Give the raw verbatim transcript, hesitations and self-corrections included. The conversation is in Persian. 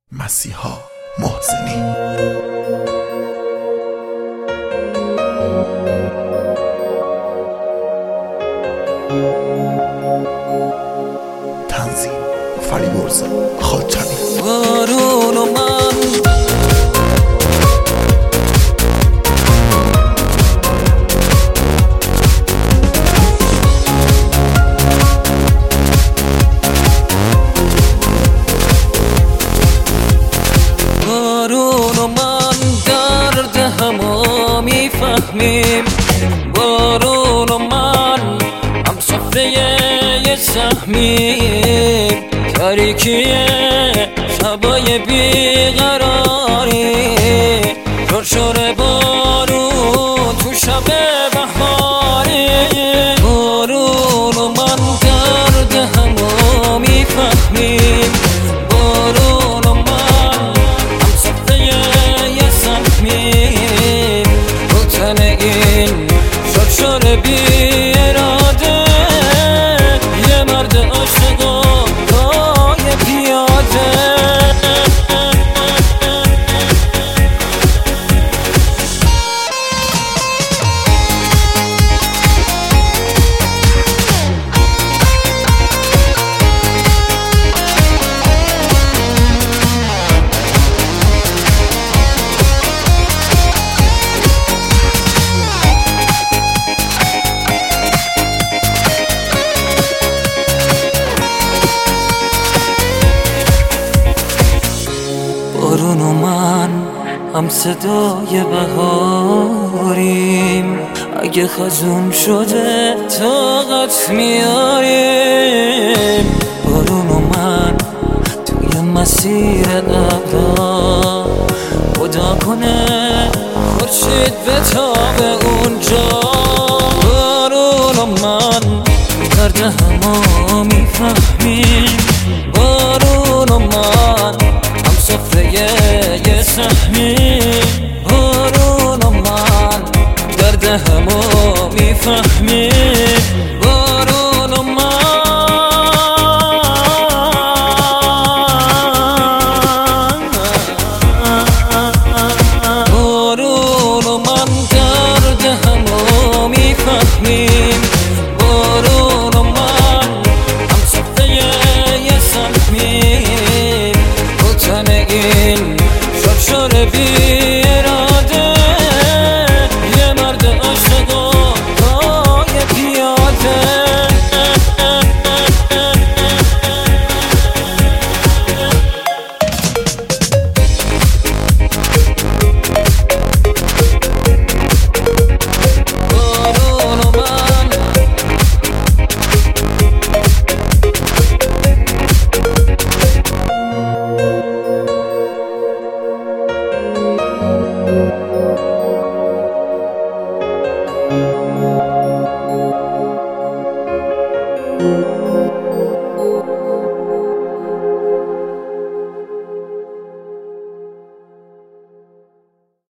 مسیحا محسنی. تنظیم فریبرز خاطری. بارون و من بارون و من درد همو میفهمیم. بارون و من هم صفحه یه سهمیم. تاریکی شبای بیقراری، شرشر بارون تو شب بهاری. بارون و من درد همو میفهمیم. بارون و من هم صفحه یه سهمیم. رو تن این شرشر بی اراده یه مرد عاشق بارون و من هم صدای بهاریم. اگه خزون شده طاقت میاریم. بارون و من توی مسیر ابرا، خدا کنه خورشید بتابه اونجا. بارون و من درد همو میفهمیم. بارون و من صفحه یه سهمیم. بارون و من درد همو میفهمیم. بارون و من بارون و من درد همو میفهمیم. بارون و من هم صفحه یه سهمیم. تن این شرشر بی اراده یه مرد عاشق و پای پیاده. بارون و من thank you.